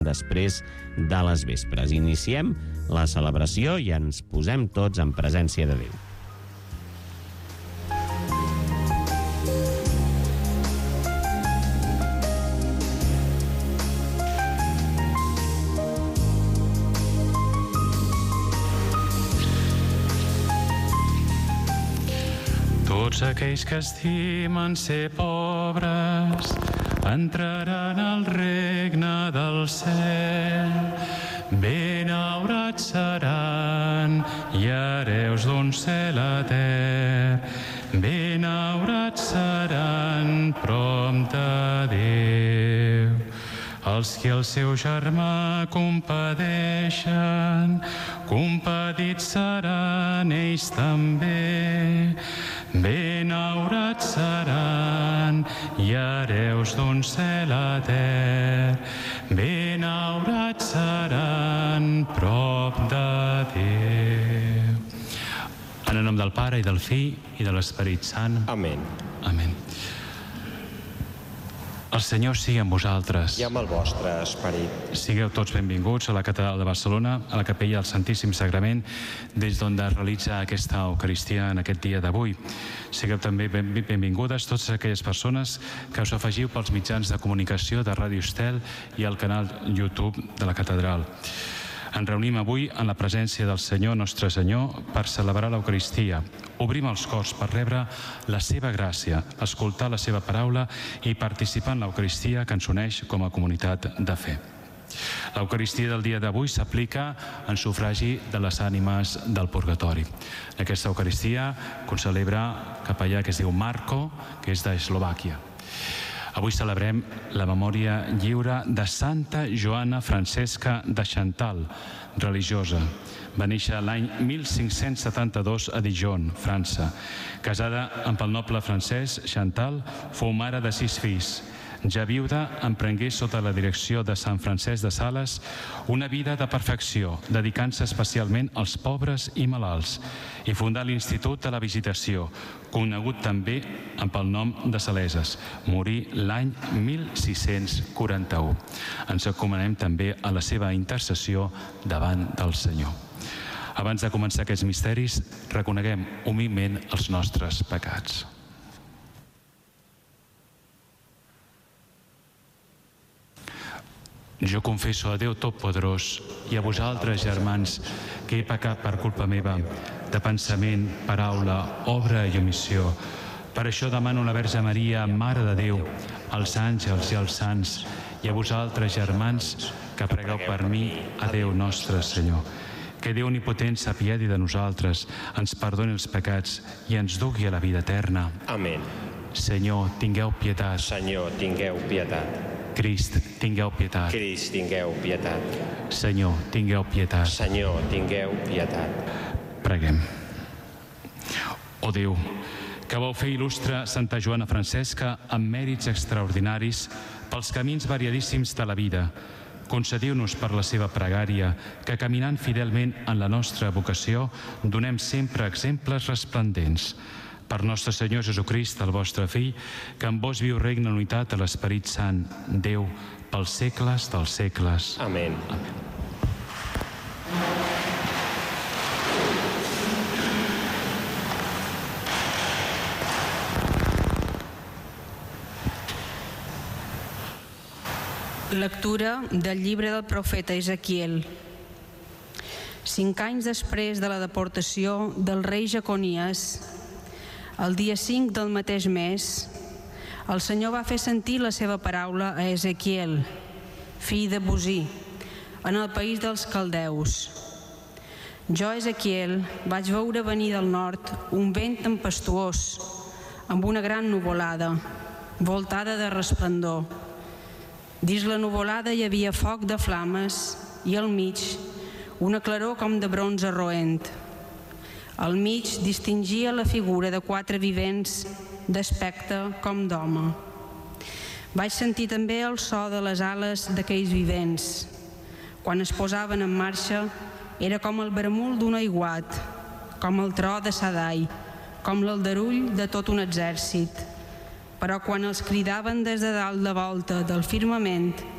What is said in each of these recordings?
després de les vespres. Iniciem la celebració i ens posem tots en presència de Déu. Tots aquells que estimen ser pobres entraran al regne del cel. Benaurats seran i hereus d'un cel etern. Benaurats seran prop de Déu. Els que el seu germà compadeixen, compadits seran ells també. Benaurats seran i hereus d'un cel etern. Benaurats seran prop de Déu. En el nom del Pare i del Fill i de l'Esperit Sant. Amén. Amén. El Senyor sigui amb vosaltres. I amb el vostre esperit. Sigueu tots benvinguts a la Catedral de Barcelona, a la Capella del Santíssim Sagrament, des d'on es realitza aquesta Eucaristia en aquest dia d'avui. Sigueu també benvingudes totes aquelles persones que us afegiu pels mitjans de comunicació de Ràdio Estel i al canal YouTube de la Catedral. Ens reunim avui en la presència del Senyor, nostre Senyor, per celebrar l'Eucaristia. Obrim els cors per rebre la seva gràcia, escoltar la seva paraula i participar en l'Eucaristia que ens uneix com a comunitat de fe. L'Eucaristia del dia d'avui s'aplica en sufragi de les ànimes del purgatori. En aquesta Eucaristia que celebra capellà que es diu Marco, que és d'Eslovàquia. Avui celebrem la memòria lliure de Santa Joana Francesca de Chantal, religiosa. Va néixer l'any 1572 a Dijon, França. Casada amb el noble francès, Chantal fou mare de 6 fills. Ja viuda, emprengué sota la direcció de Sant Francesc de Sales una vida de perfecció, dedicant-se especialment als pobres i malalts, i fundà l'Institut de la Visitació, conegut també amb el nom de Saleses. Morí l'any 1641. Ens encomanem també a la seva intercessió davant del Senyor. Abans de començar aquests misteris, reconeguem humilment els nostres pecats. Jo confesso a Déu Totpoderós i a vosaltres, germans, que he pecat per culpa meva, de pensament, paraula, obra i omissió. Per això demano a la Verge Maria, Mare de Déu, als àngels i als sants, i a vosaltres, germans, que pregueu per mi a Déu nostre Senyor. Que Déu Omnipotent s'apiadi de nosaltres, ens perdoni els pecats i ens dugui a la vida eterna. Amén. Senyor, tingueu pietat. Senyor, tingueu pietat. Crist, tingueu pietat. Crist, tingueu pietat. Senyor, tingueu pietat. Senyor, tingueu pietat. Preguem. Oh Déu, que vau fer il·lustre Santa Joana Francesca amb mèrits extraordinaris pels camins variadíssims de la vida, concediu-nos per la seva pregària que, caminant fidelment en la nostra vocació, donem sempre exemples resplendents. Per nostre Senyor Jesucrist, el vostre Fill, que amb vos viu regna en unitat a l'Esperit Sant, Déu, pels segles dels segles. Amén. Amén. Lectura del llibre del profeta Ezequiel. 5 anys després de la deportació del rei Jeconies, el dia 5 del mateix mes, el Senyor va fer sentir la seva paraula a Ezequiel, fill de Busí, en el país dels caldeus. Jo, Ezequiel, vaig veure venir del nord un vent tempestuós, amb una gran nuvolada, voltada de resplendor. Dins la nuvolada hi havia foc de flames i al mig una claror com de bronze roent. Al mig distingia la figura de 4 vivents d'aspecte com d'home. Vaig sentir també el so de les ales d'aquells vivents. Quan es posaven en marxa era com el bramul d'un aiguat, com el tro de Sadai, com l'aldarull de tot un exèrcit. Però quan els cridaven des de dalt de volta del firmament,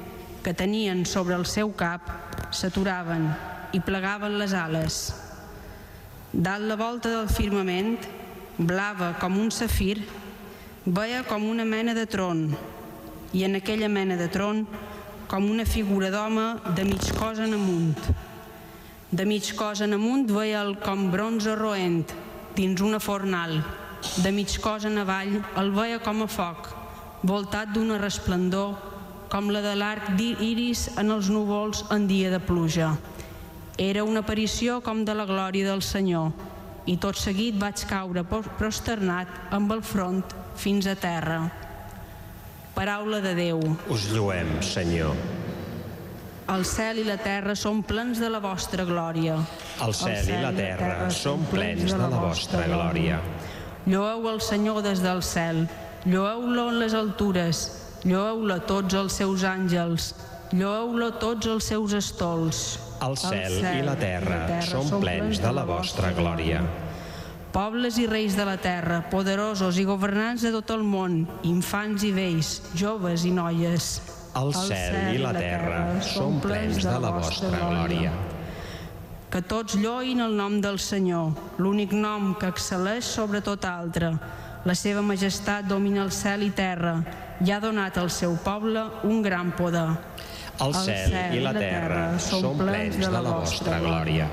que tenien sobre el seu cap s'aturaven i plegaven les ales. Dalt la volta del firmament, blava com un safir, veia com una mena de tron, i en aquella mena de tron com una figura d'home de mig cos en amunt. De mig cos en amunt veia'l com bronze roent dins una fornal. De mig cos en avall el veia com a foc, voltat d'una resplendor com la de l'arc d'iris en els núvols en dia de pluja. Era una aparició com de la glòria del Senyor, i tot seguit vaig caure prosternat amb el front fins a terra. Paraula de Déu. Us lloem, Senyor. El cel i la terra són plens de la vostra glòria. El cel i la terra són plens de la vostra glòria. Lloeu el Senyor des del cel, lloeu-lo en les altures, lloeu-lo tots els seus àngels, lloeu-lo tots els seus estols. El cel i la terra són plens de la vostra glòria. Pobles i reis de la terra, poderosos i governants de tot el món, infants i vells, joves i noies. El cel i la terra són plens de la vostra glòria. Que tots lloïn el nom del Senyor, l'únic nom que excel·leix sobre tot altre. La seva majestat domina el cel i terra i ha donat al seu poble un gran poder. El cel i la terra són plens de la vostra glòria.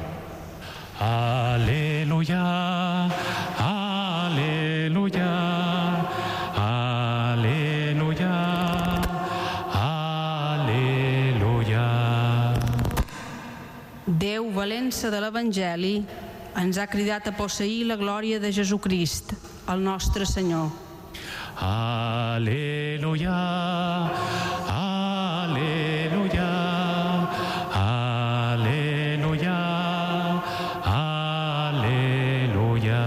Aleluia, aleluia, aleluia, aleluia. Déu, valent-se de l'Evangeli, ens ha cridat a posseir la glòria de Jesucrist, el nostre Senyor. Aleluia, aleluia, aleluia, aleluia.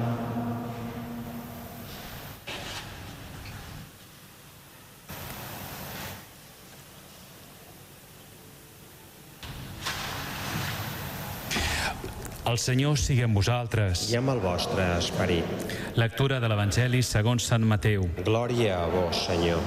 El Senyor sigui amb vosaltres. I amb el vostre esperit. Lectura de l'Evangeli segons Sant Mateu. Glòria a vos, Senyor.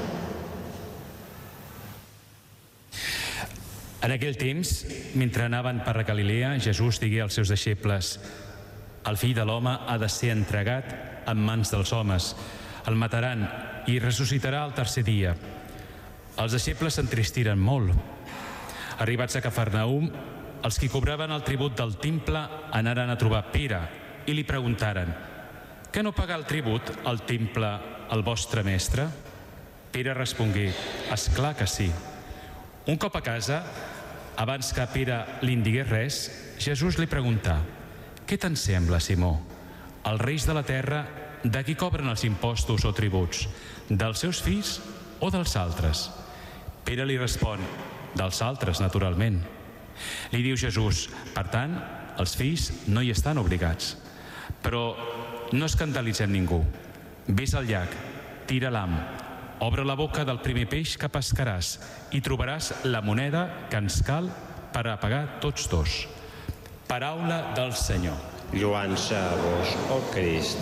En aquell temps, mentre anaven per la Galilea, Jesús digué als seus deixebles: el fill de l'home ha de ser entregat en mans dels homes. El mataran i ressuscitarà el tercer dia. Els deixebles s'entristiren molt. Arribats a Cafarnaum, els qui cobraven el tribut del temple anaren a trobar Pere i li preguntaren: «Què no paga el tribut al temple el vostre mestre?» Pere respongué: «És clar que sí». Un cop a casa, abans que Pere li en digués res, Jesús li preguntà: «Què te'n sembla, Simó? Els reis de la terra, de qui cobren els impostos o tributs? Dels seus fills o dels altres?» Pere li respon: «Dels altres, naturalment». Li diu Jesús: «Per tant, els fills no hi estan obligats. Però no escandalitzem ningú. Ves al llac, tira l'ham, obre la boca del primer peix que pescaràs i trobaràs la moneda que ens cal per a pagar tots dos». Paraula del Senyor. Lloança a vos, ó Crist.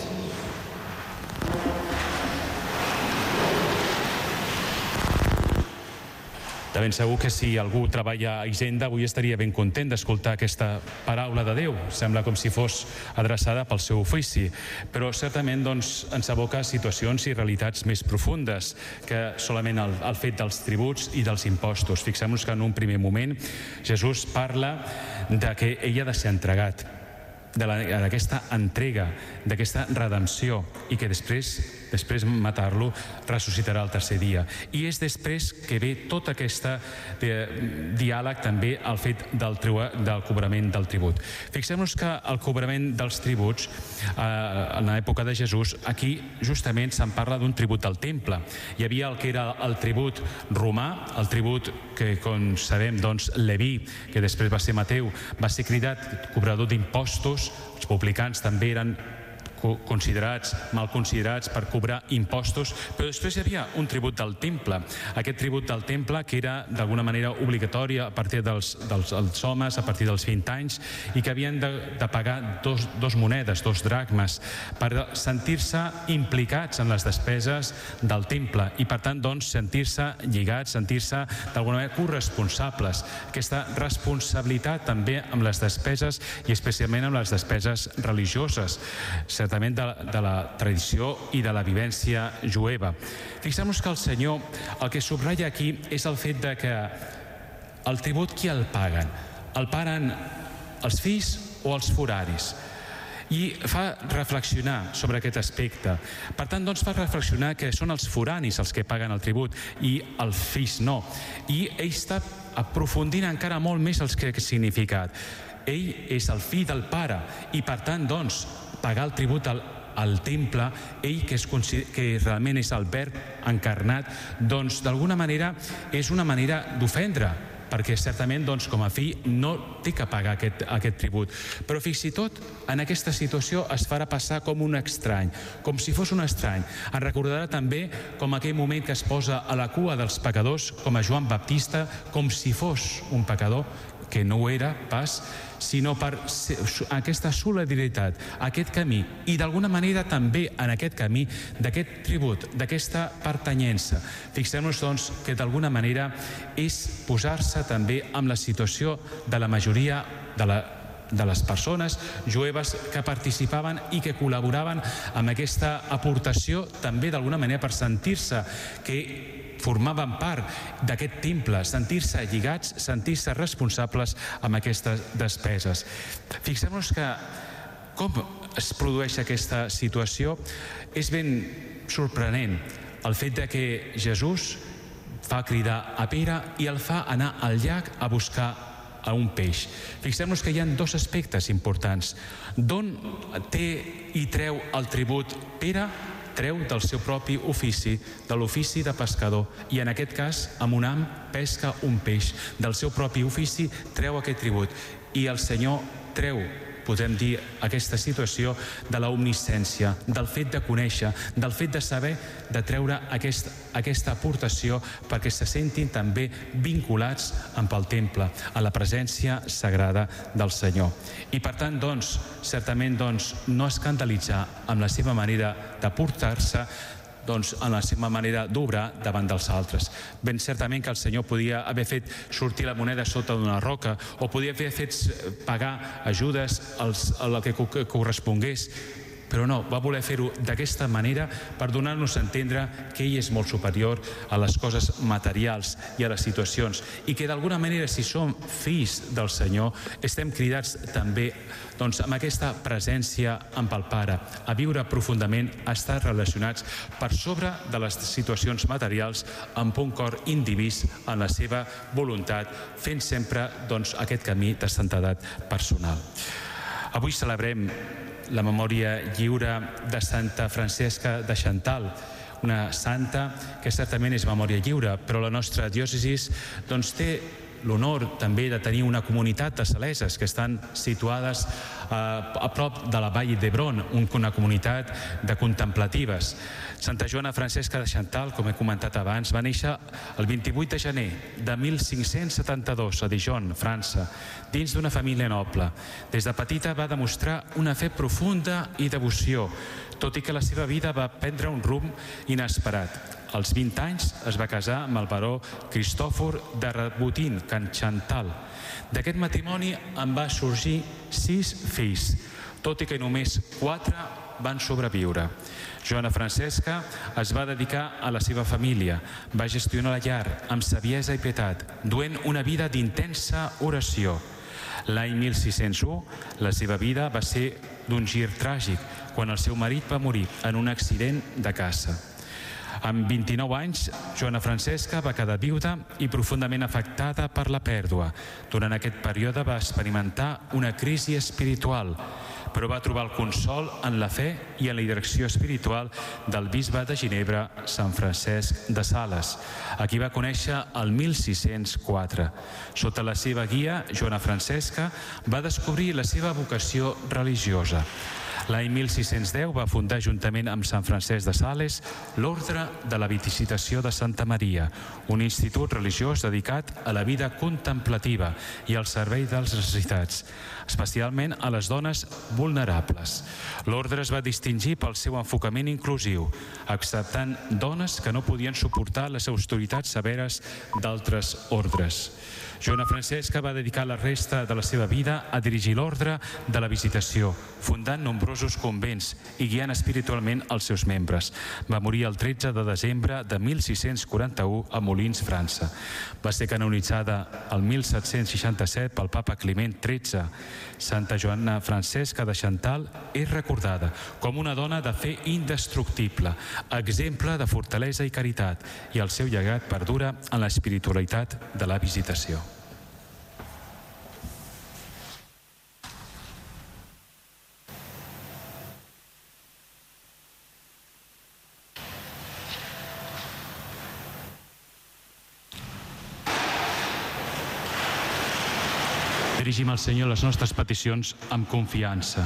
De ben segur que si algú treballa a Hisenda avui estaria ben content d'escoltar aquesta paraula de Déu. Sembla com si fos adreçada pel seu ofici, però certament ens aboca a situacions i realitats més profundes que solament el fet dels tributs i dels impostos. Fixem-nos que en un primer moment Jesús parla de que ell ha de ser entregat, d'aquesta entrega, d'aquesta redempció, i que després matar-lo ressuscitarà el tercer dia. I és després que ve tot aquest diàleg també al fet del cobrament del tribut. Fixem-nos que el cobrament dels tributs en l'època de Jesús, aquí justament se'n parla d'un tribut del temple. Hi havia el que era el tribut romà, el tribut que, com sabem, Leví, que després va ser Mateu, va ser cridat cobrador d'impostos. Els publicans també eren mal considerats per cobrar impostos, però després hi havia un tribut del temple. Aquest tribut del temple que era d'alguna manera obligatori a partir dels homes, a partir dels 20 anys, i que havien de pagar dos monedes, 2 dracmes, per sentir-se implicats en les despeses del temple i, per tant, doncs, sentir-se lligats, sentir-se d'alguna manera corresponsables. Aquesta responsabilitat també amb les despeses i especialment amb les despeses religioses, certament de la tradició i de la vivència jueva. Fixem-nos que el Senyor el que subratlla aquí és el fet de que el tribut qui el paguen? El paguen els fills o els foraris? I fa reflexionar sobre aquest aspecte. Per tant, doncs, fa reflexionar que són els foranis els que paguen el tribut i els fills no. I ell està aprofundint encara molt més el que ha significat. Ell és el fill del pare i, per tant, doncs, pagar el tribut al temple, ell que realment és el verb encarnat, doncs d'alguna manera és una manera d'ofendre, perquè certament doncs, com a fill no té que pagar aquest tribut. Però fins i tot en aquesta situació es farà passar com un estrany, com si fos un estrany. En recordarà també com aquell moment que es posa a la cua dels pecadors, com a Joan Baptista, com si fos un pecador, que no ho era pas, sinó per aquesta solidaritat, aquest camí, i d'alguna manera també en aquest camí d'aquest tribut, d'aquesta pertanyença. Fixem-nos, doncs, que d'alguna manera és posar-se també en la situació de la majoria de les persones jueves que participaven i que col·laboraven amb aquesta aportació, també d'alguna manera per sentir-se que formaven part d'aquest temple, sentir-se lligats, sentir-se responsables amb aquestes despeses. Fixem-nos que com es produeix aquesta situació és ben sorprenent el fet de que Jesús fa cridar a Pere i el fa anar al llac a buscar un peix. Fixem-nos que hi ha 2 aspectes importants. D'on té i treu el tribut Pere? Treu del seu propi ofici, de l'ofici de pescador, i en aquest cas, amb un ham, pesca un peix. Del seu propi ofici treu aquest tribut. I el Senyor treu, podem dir, aquesta situació de l'omnisciència, del fet de conèixer, del fet de saber, de treure aquesta aportació perquè se sentin també vinculats amb el temple, a la presència sagrada del Senyor. I per tant, doncs, certament, doncs, no escandalitzar amb la seva manera de portar-se, doncs, en la seva manera d'obrar davant dels altres. Ben certament que el Senyor podia haver fet sortir la moneda sota d'una roca o podia haver fet pagar ajudes al que correspongués, però no, va voler fer-ho d'aquesta manera per donar-nos a entendre que ell és molt superior a les coses materials i a les situacions, i que d'alguna manera, si som fills del Senyor, estem cridats també doncs, amb aquesta presència amb el Pare, a viure profundament, a estar relacionats per sobre de les situacions materials amb un cor indivís en la seva voluntat, fent sempre doncs, aquest camí de santedat personal. Avui celebrem la memòria lliure de Santa Francesca de Chantal, una santa que certament és memòria lliure, però la nostra diòcesi doncs, té l'honor també de tenir una comunitat de saleses que estan situades a prop de la vall d'Hebron, una comunitat de contemplatives. Santa Joana Francesca de Chantal, com he comentat abans, va néixer el 28 de gener de 1572 a Dijon, França, dins d'una família noble. Des de petita va demostrar una fe profunda i devoció, tot i que la seva vida va prendre un rumb inesperat. Als 20 anys es va casar amb el baró Cristòfor de Rabutin, can Chantal. D'aquest matrimoni en va sorgir 6 fills, tot i que només 4 van sobreviure. Joana Francesca es va dedicar a la seva família, va gestionar la llar amb saviesa i pietat, duent una vida d'intensa oració. L'any 1601, la seva vida va ser d'un gir tràgic, quan el seu marit va morir en un accident de caça. Amb 29 anys, Joana Francesca va quedar viuda i profundament afectada per la pèrdua. Durant aquest període va experimentar una crisi espiritual, però va trobar el consol en la fe i en la direcció espiritual del bisbe de Ginebra, Sant Francesc de Sales, a qui va conèixer el 1604. Sota la seva guia, Joana Francesca va descobrir la seva vocació religiosa. L'any 1610 va fundar, juntament amb Sant Francesc de Sales, l'Ordre de la Visitació de Santa Maria, un institut religiós dedicat a la vida contemplativa i al servei dels necessitats, especialment a les dones vulnerables. L'ordre es va distingir pel seu enfocament inclusiu, acceptant dones que no podien suportar les austeritats severes d'altres ordres. Joana Francesca va dedicar la resta de la seva vida a dirigir l'ordre de la Visitació, fundant nombrosos convents i guiant espiritualment els seus membres. Va morir el 13 de desembre de 1641 a Molins, França. Va ser canonitzada el 1767 pel papa Climent XIII. Santa Joana Francesca de Chantal és recordada com una dona de fe indestructible, exemple de fortalesa i caritat, i el seu llegat perdura en l'espiritualitat de la Visitació. Dirigim al Senyor les nostres peticions amb confiança.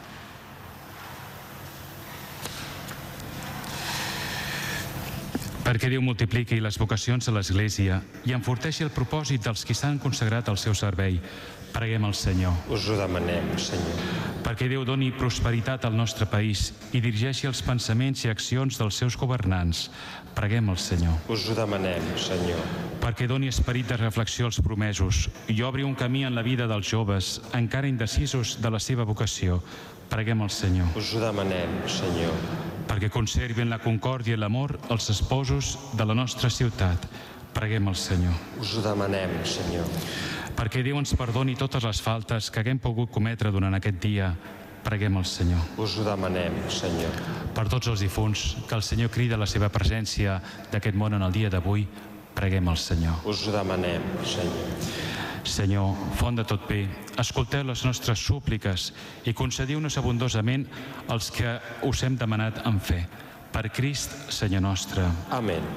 Perquè Déu multipliqui les vocacions a l'Església i enforteixi el propòsit dels qui s'han consagrat al seu servei. Preguem al Senyor. Us ho demanem, Senyor. Perquè Déu doni prosperitat al nostre país i dirigeixi els pensaments i accions dels seus governants. Preguem al Senyor. Us ho demanem, Senyor. Perquè doni esperit de reflexió als promesos i obri un camí en la vida dels joves encara indecisos de la seva vocació. Preguem al Senyor. Us ho demanem, Senyor. Perquè conservin la concòrdia i l'amor els esposos de la nostra ciutat. Preguem al Senyor. Us ho demanem, Senyor. Perquè Déu ens perdoni totes les faltes que haguem pogut cometre durant aquest dia. Preguem al Senyor. Us ho demanem, Senyor. Per tots els difunts, que el Senyor crida la seva presència d'aquest món en el dia d'avui, preguem al Senyor. Us ho demanem, Senyor. Senyor, font de tot bé, escolteu les nostres súpliques i concediu-nos abundosament els que us hem demanat amb fe. Per Crist, Senyor nostre. Amén.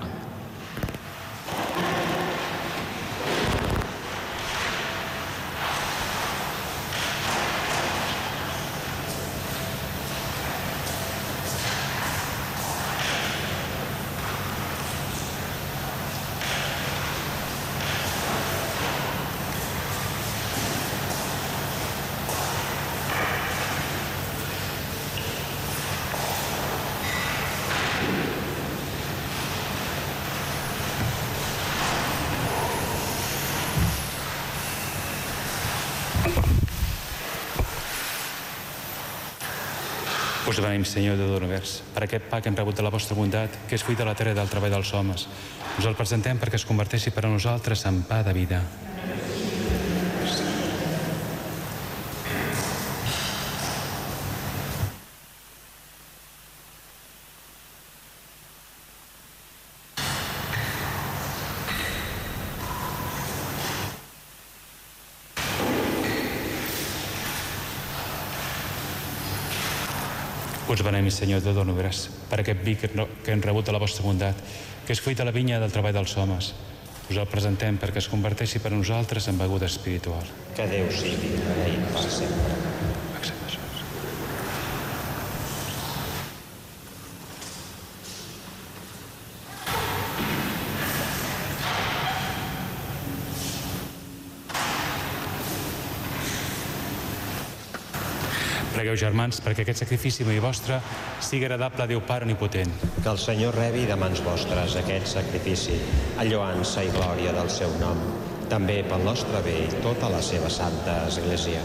Us demanem, Senyor Déu de l'univers, per aquest pa que hem rebut de la vostra bondat, que és fruit de la terra i del treball dels homes. Us el presentem perquè es converteixi per a nosaltres en pa de vida. Us demanem, Senyor Déu de l'univers, per aquest vi que hem rebut de la vostra bondat, que és fruit de la vinya del treball dels homes. Us el presentem perquè es converteixi per a nosaltres en beguda espiritual. Que Déu sigui beneït per sempre. Pregueu, germans, perquè aquest sacrifici meu i vostre sigui agradable a Déu Pare Omnipotent. Que el Senyor rebi de mans vostres aquest sacrifici, a lloança i glòria del seu nom, també pel nostre bé i tota la seva santa Església.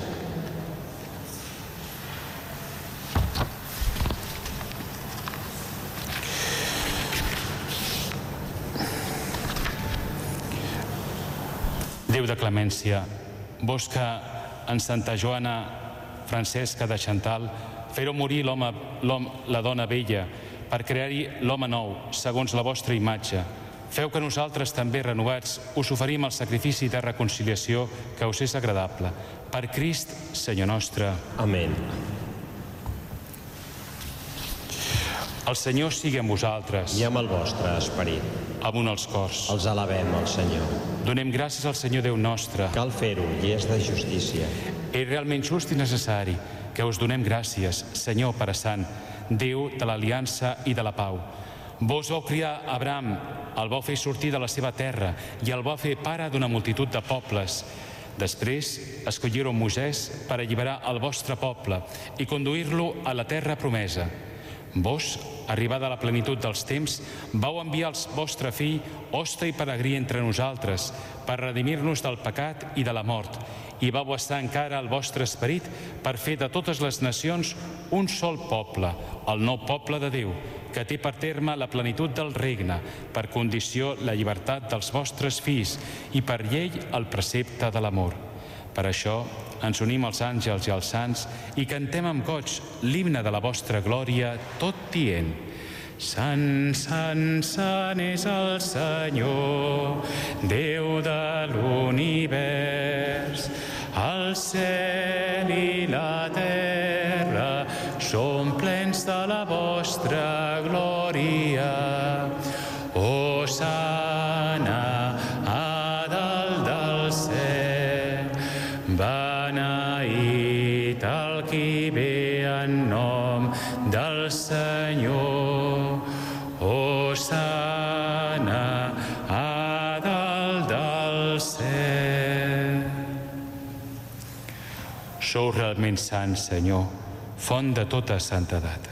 Déu de clemència, vos que en Santa Joana Francesca de Chantal feu morir la dona vella per crear-hi l'home nou, segons la vostra imatge. Feu que nosaltres també, renovats, us oferim el sacrifici de reconciliació que us és agradable. Per Crist, Senyor nostre. Amén. El Senyor sigui amb vosaltres. I amb el vostre esperit. Amunt els cors. Els alabem al Senyor. Donem gràcies al Senyor Déu nostre. Cal fer-ho i és de justícia. És realment just i necessari que us donem gràcies, Senyor Pare Sant, Déu de l'aliança i de la pau. Vos vau criar Abraham, el vau fer sortir de la seva terra i el vau fer pare d'una multitud de pobles. Després escolliren Moisès per alliberar el vostre poble i conduir-lo a la terra promesa. Vos, arribada a la plenitud dels temps, vau enviar el vostre fill, hoste i peregrí entre nosaltres, per redimir-nos del pecat i de la mort, i vau estar encara el vostre esperit per fer de totes les nacions un sol poble, el nou poble de Déu, que té per terme la plenitud del regne, per condició la llibertat dels vostres fills i per llei el precepte de l'amor. Per això ens unim als àngels i als sants i cantem amb goig l'himne de la vostra glòria, tot dient: Sant, sant, sant és el Senyor, Déu de l'univers. El cel i la terra són plens de la vostra glòria. Hosana a dalt del cel, beneït el qui ve en nom del Senyor. Hosana a dalt del cel. Sou realment sant, Senyor, font de tota santedat.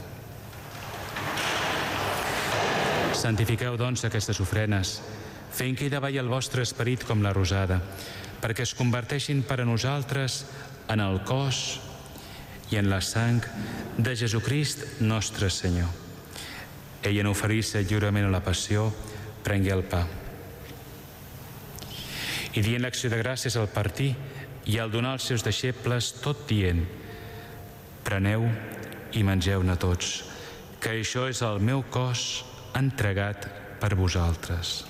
Santifiqueu, doncs, aquestes ofrenes, fent que hi davalli el vostre esperit com la rosada, perquè es converteixin per a nosaltres en el cos i en la sang de Jesucrist nostre Senyor. Ell, en oferir-se lliurement a la passió, prengué el pa. I dient l'acció de gràcies al partir i al donar als seus deixebles, tot dient: preneu i mengeu-ne tots, que això és el meu cos entregat per vosaltres.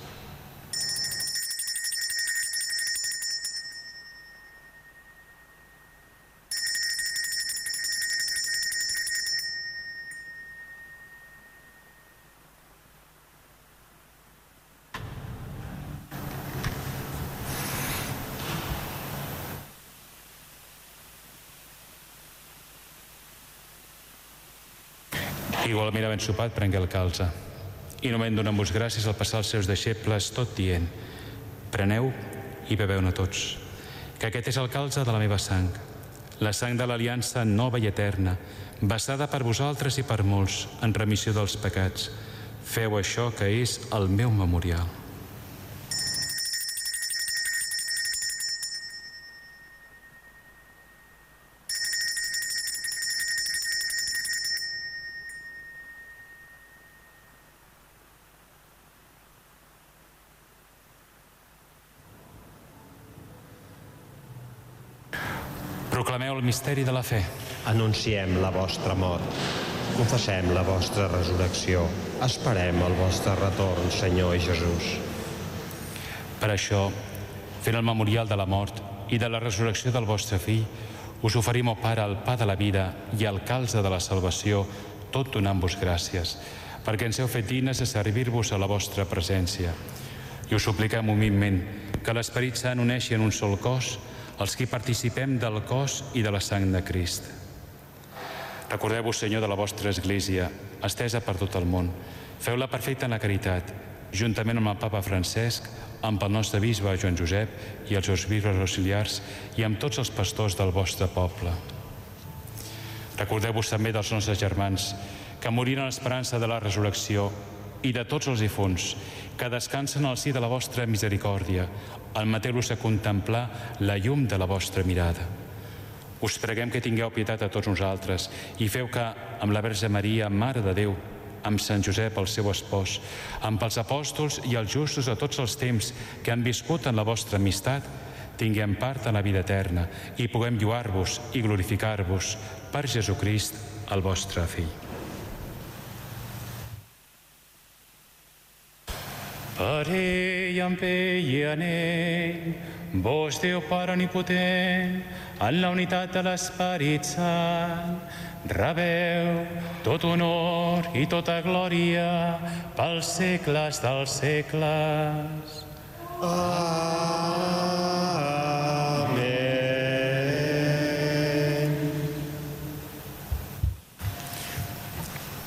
Igualment, havent sopat, prengué el calze. I només donant-vos gràcies al passar als seus deixebles, tot dient: preneu i beveu-ne tots, que aquest és el calze de la meva sang, la sang de l'aliança nova i eterna, vessada per vosaltres i per molts, en remissió dels pecats. Feu això, que és el meu memorial. Proclameu el misteri de la fe. Anunciem la vostra mort. Confessem la vostra resurrecció. Esperem el vostre retorn, Senyor Jesús. Per això, fent el memorial de la mort i de la resurrecció del vostre fill, us oferim, ó Pare, el pa de la vida i el calze de la salvació, tot donant-vos gràcies, perquè ens heu fet dignes de servir-vos a la vostra presència. I us supliquem humilment que l'Esperit Sant uneixi en un sol cos els que participem del cos i de la sang de Crist. Recordeu-vos, Senyor, de la vostra Església, estesa per tot el món. Feu-la perfecta en la caritat, juntament amb el Papa Francesc, amb el nostre bisbe Joan Josep i els seus bisbes auxiliars i amb tots els pastors del vostre poble. Recordeu-vos també dels nostres germans que moriren a l'esperança de la resurrecció i de tots els difunts que descansen al si de la vostra misericòrdia, al meter-los a contemplar la llum de la vostra mirada. Us preguem que tingueu pietat a tots nosaltres i feu que, amb la Verge Maria, Mare de Déu, amb Sant Josep, el seu espòs, amb els apòstols i els justos de tots els temps que han viscut en la vostra amistat, tinguem part en la vida eterna i puguem lloar-vos i glorificar-vos per Jesucrist, el vostre Fill. Per ell, amb ell i en ell, vos, Déu Pare omnipotent, en la unitat de l'Esperit Sant, rebeu tot honor i tota glòria pels segles dels segles. Amén.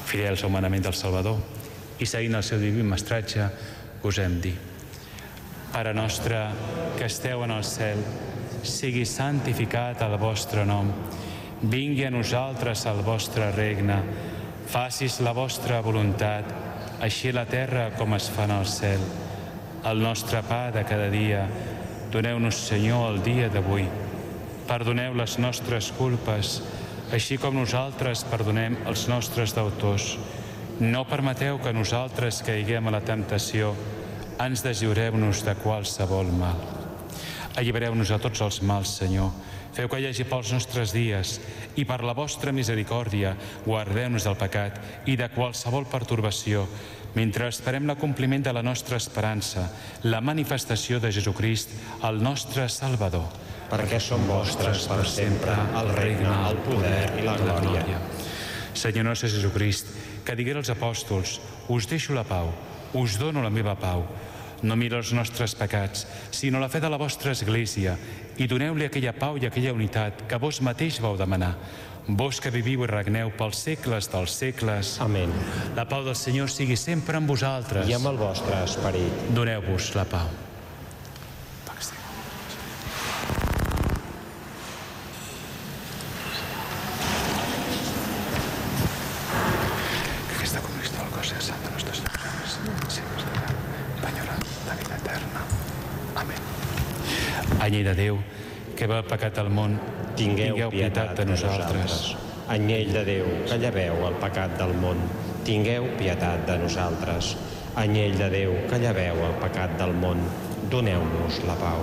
Fidels al manament del Salvador i seguint el seu diví mestratge, gosem dir: Pare nostre, que esteu en el cel, sigui santificat el vostre nom. Vingui a nosaltres el vostre regne. Facis la vostra voluntat, així a la terra com es fa en el cel. El nostre pa de cada dia, doneu-nos, Senyor, el dia d'avui. Perdoneu les nostres culpes, així com nosaltres perdonem els nostres deutors. No permeteu que nosaltres caiguem a la temptació, ens deslliureu-nos de qualsevol mal. Allibereu-nos a tots els mals, Senyor. Feu que hi hagi pels nostres dies i per la vostra misericòrdia guardeu-nos del pecat i de qualsevol pertorbació, mentre esperem l'acompliment de la nostra esperança, la manifestació de Jesucrist, el nostre Salvador. Perquè són vostres per sempre el regne, el poder i la glòria. Senyor nostre Jesucrist, que digué als apòstols: us deixo la pau, us dono la meva pau. No mira els nostres pecats, sinó la fe de la vostra Església, i doneu-li aquella pau i aquella unitat que vos mateix vau demanar. Vos que viviu i regneu pels segles dels segles. Amén. La pau del Senyor sigui sempre amb vosaltres. I amb el vostre esperit. Doneu-vos la pau. Aquesta comunió del cos de Santa Nostra Senyora, Senyora de la vida eterna. Amén. Anyell de Déu, que va el pecat al món, tingueu pietat de nosaltres. Anyell de Déu, que lleveu el pecat del món, tingueu pietat de nosaltres. Anyell de Déu, que lleveu el pecat del món, doneu-nos la pau.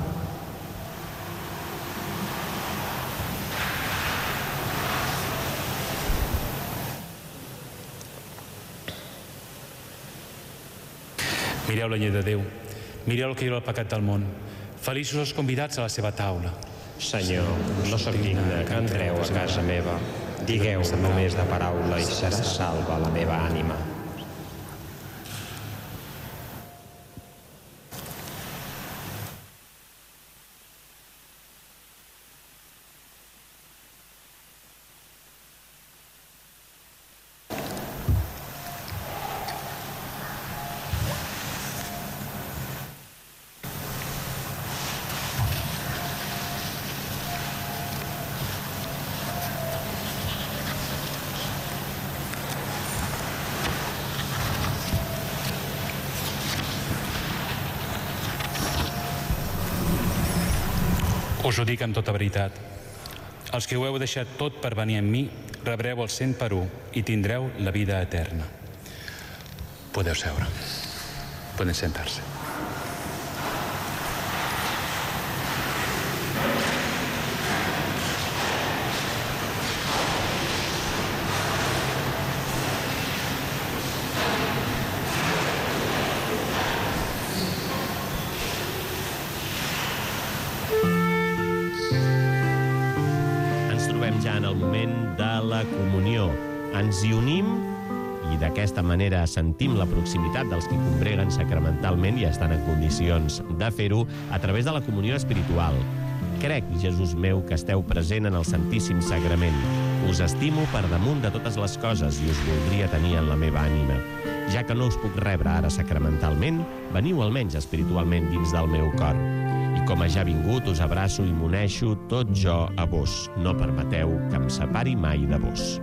Mireu l'anyell de Déu, mireu el que lleva el pecat del món. Feliços els convidats a la seva taula. Senyor, no sóc digne que entreu a casa meva. Digueu només de paraula i serà salva la meva ànima. Us ho dic amb tota veritat. Els que ho heu deixat tot per venir amb mi, rebreu el 100 per 1 i tindreu la vida eterna. Podeu seure. Poden sentar-se. Ja en el moment de la comunió. Ens hi unim i d'aquesta manera sentim la proximitat dels que combreguen sacramentalment i estan en condicions de fer-ho a través de la comunió espiritual. Crec, Jesús meu, que esteu present en el Santíssim Sagrament. Us estimo per damunt de totes les coses i us voldria tenir en la meva ànima. Ja que no us puc rebre ara sacramentalment, veniu almenys espiritualment dins del meu cor. I com a ja vingut, us abraço i m'uneixo tot jo a vos. No permeteu que em separi mai de vos.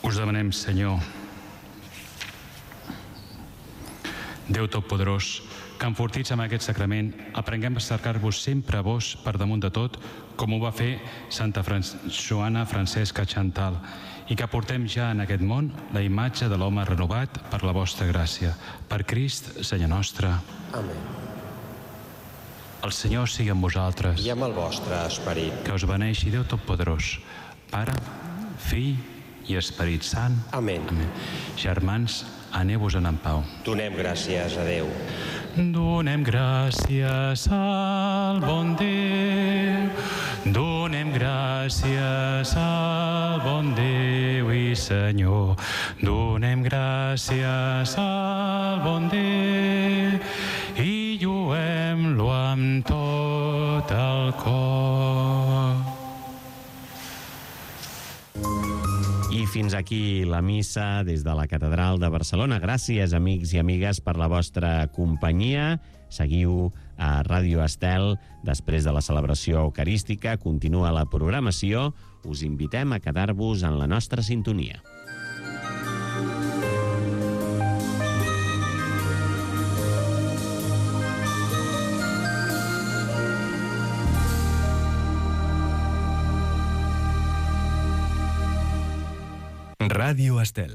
Us demanem, Senyor, Déu Totpoderós, que enfortits amb aquest sacrament aprenguem a cercar-vos sempre a vos per damunt de tot, com ho va fer Santa Joana Francesca Chantal, i que portem ja en aquest món la imatge de l'home renovat per la vostra gràcia. Per Crist, Senyor nostre. Amén. El Senyor sigui amb vosaltres. I amb el vostre esperit. Que us beneixi Déu Totpoderós, Pare, Fill i Esperit Sant. Amén. Amén. Germans, aneu-vos-en en pau. Donem gràcies a Déu. Donem gràcies al bon Déu, donem gràcies al bon Déu i Senyor, donem gràcies al bon Déu i lluem-lo amb tot el cor. I fins aquí la missa des de la Catedral de Barcelona. Gràcies, amics i amigues, per la vostra companyia. Seguiu a Ràdio Estel. Després de la celebració eucarística, continua la programació. Us invitem a quedar-vos en la nostra sintonia. Ràdio Estel.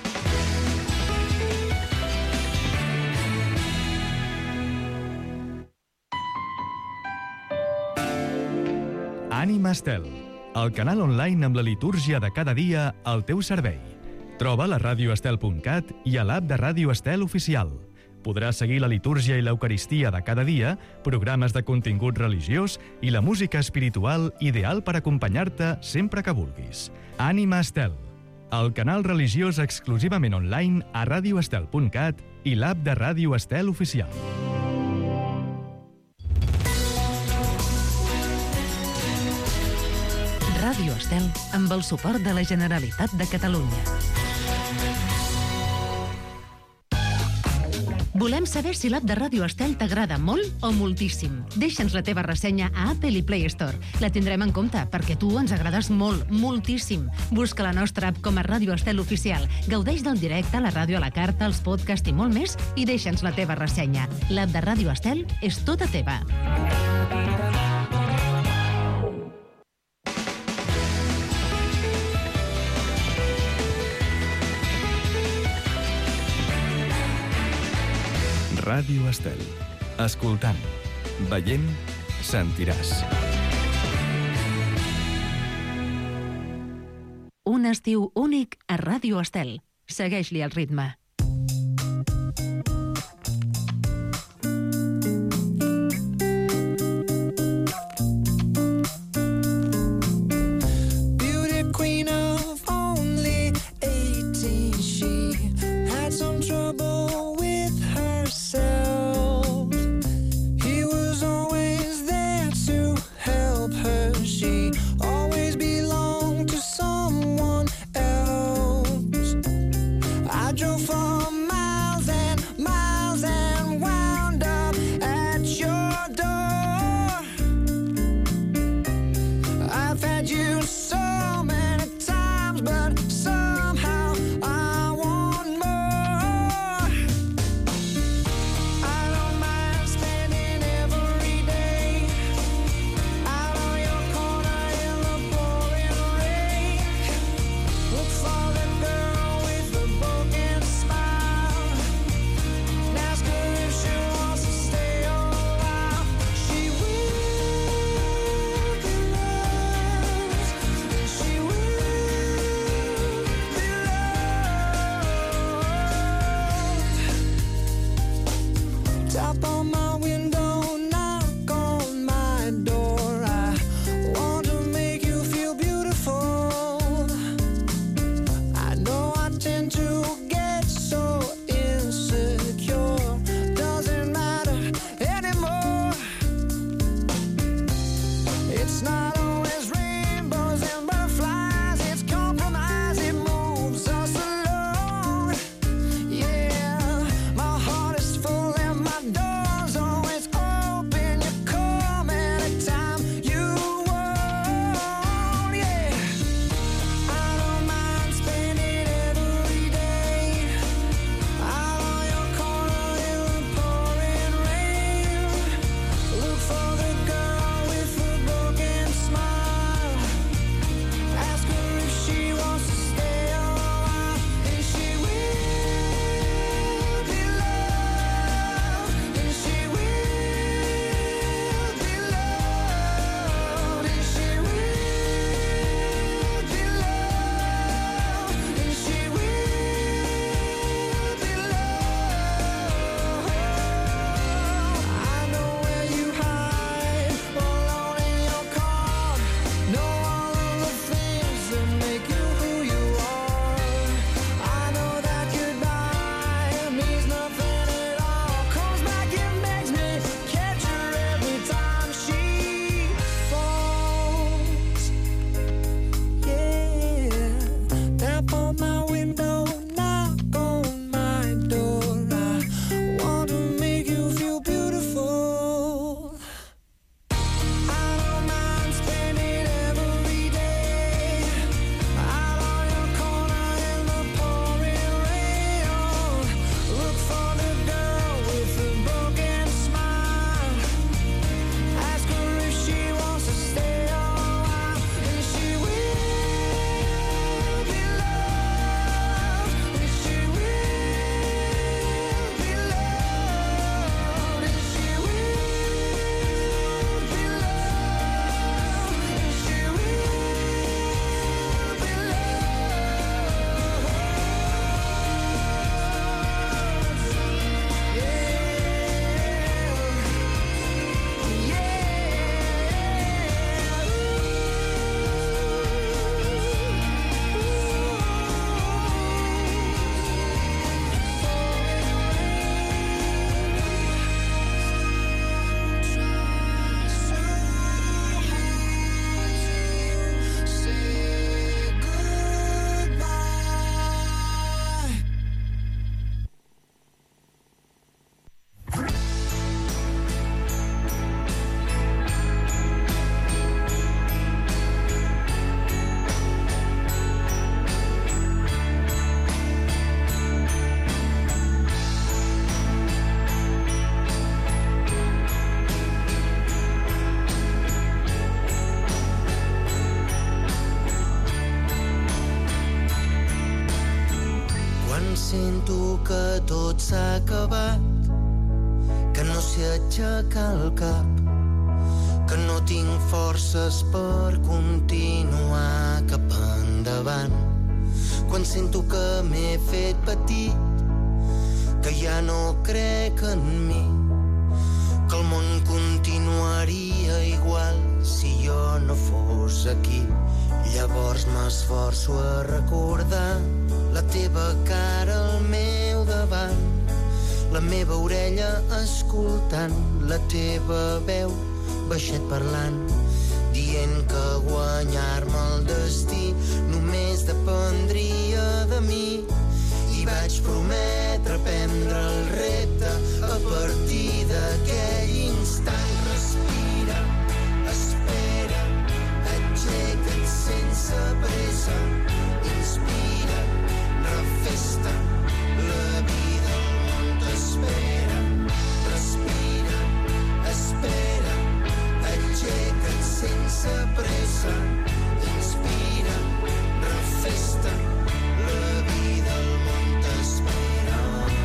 Ànima Estel, el canal online amb la litúrgia de cada dia al teu servei. Troba-la a radioestel.cat i a l'app de Ràdio Estel oficial. Podràs seguir la litúrgia i l'eucaristia de cada dia, programes de contingut religiós i la música espiritual ideal per acompanyar-te sempre que vulguis. Ànima Estel, el canal religiós exclusivament online a radioestel.cat i l'app de Ràdio Estel oficial. Ràdio Estel amb el suport de la Generalitat de Catalunya. Volem saber si l'app de Ràdio Estel t'agrada molt o moltíssim. Deixa'ns la teva ressenya a Apple i Play Store. La tindrem en compte perquè tu ens agrades molt, moltíssim. Busca la nostra app com a Ràdio Estel Oficial. Gaudeix del directe, la ràdio a la carta, els podcasts i molt més i deixa'ns la teva ressenya. L'app de Ràdio Estel és tota teva. Ràdio Estel. Escoltant, veient, sentiràs. Un estiu únic a Ràdio Estel. Segueix-li el ritme. Drove sento que tot s'ha acabat, que no sé aixecar el cap, que no tinc forces per continuar cap endavant. Quan sento que m'he fet petit, que ja no crec en mi, que el món continuaria igual si jo no fos aquí. Llavors m'esforço a recordar la teva cara al meu davant, la meva orella escoltant la teva veu baixet parlant, dient que guanyar-me el destí només dependria de mi. I vaig prometre prendre el repte a partir d'aquell instant. Respira, espera, aixeca't sense pressa, inspira, refesta, la vida al món t'espera. Respira, espera, aixeca't sense pressa, inspira, refesta, la vida al món t'espera.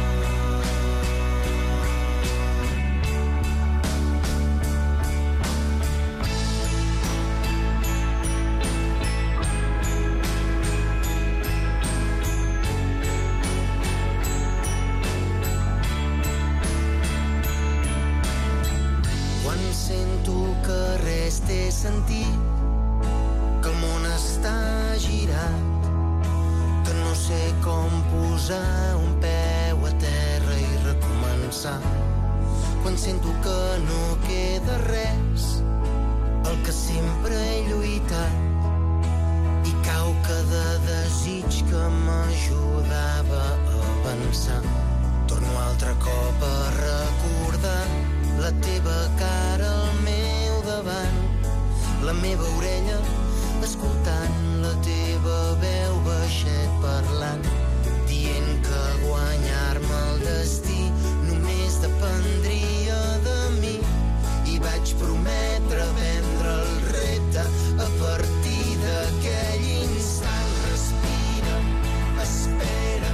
Quan sento que res té sentit, que el món està girat, que no sé com posar un peu a terra i recomençar. Quan sento que no queda res, el que sempre he lluitat, i cau cada desig que m'ajudava a avançar. Torno altre cop a recordar la teva cara al meu davant, la meva orella escoltant la teva veu baixet parlant, dient que guanyar-me el destí només dependria de mi. I vaig prometre prendre el repte a partir d'aquell instant. Respira, espera,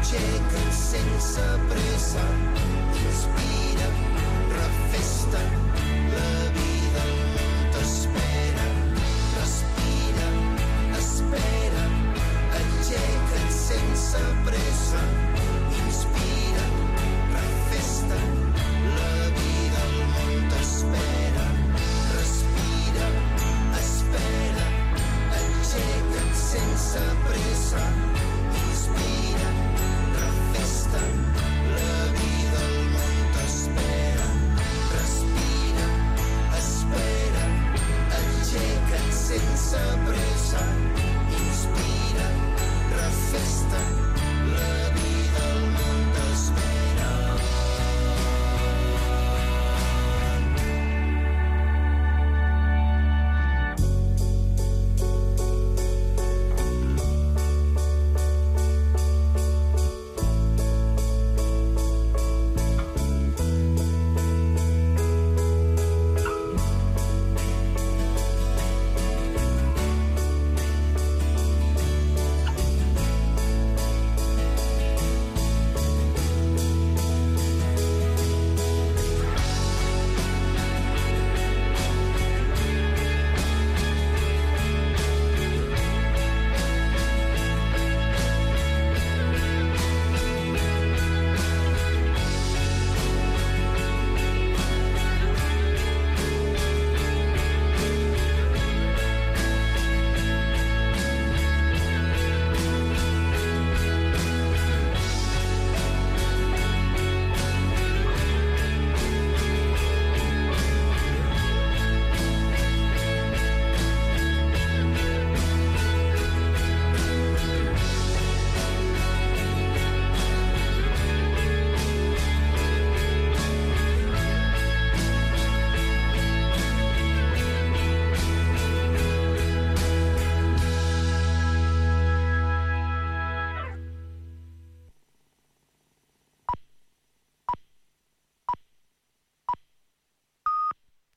aixeca't sense pressa, inspira, refesta,